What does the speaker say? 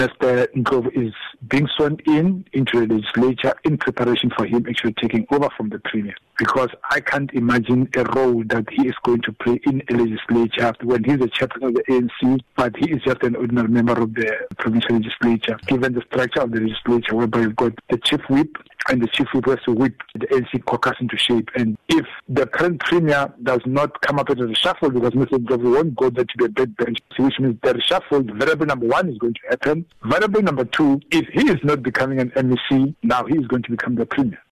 Mr. Ndlovu is being sworn into the legislature in preparation for him actually taking over from the Premier. Because I can't imagine a role that he is going to play in a legislature when he's the chairman of the ANC, but he is just an ordinary member of the provincial legislature, given the structure of the legislature, whereby you've got the chief whip, and the chief whip has to whip the ANC caucus into shape. And if the current Premier does not come up with a reshuffle, because Mr. Ndlovu won't go there to be a backbench, which means the reshuffle, variable number one is going to happen. Variable number two, if he is not becoming an MEC, now he is going to become the Premier.